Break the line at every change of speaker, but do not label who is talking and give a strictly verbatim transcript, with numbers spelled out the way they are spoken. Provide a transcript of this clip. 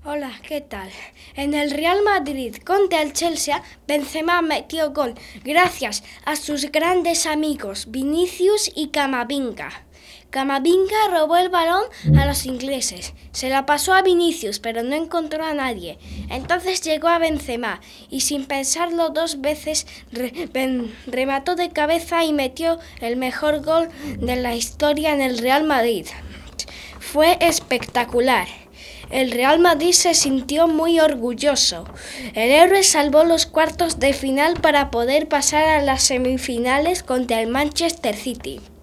Hola, ¿qué tal? En el Real Madrid contra el Chelsea, Benzema metió gol gracias a sus grandes amigos Vinicius y Camavinga. Camavinga robó el balón a los ingleses, se la pasó a Vinicius pero no encontró a nadie. Entonces llegó a Benzema y sin pensarlo dos veces re- ben- remató de cabeza y metió el mejor gol de la historia en el Real Madrid. Fue espectacular. El Real Madrid se sintió muy orgulloso. El héroe salvó los cuartos de final para poder pasar a las semifinales contra el Manchester City.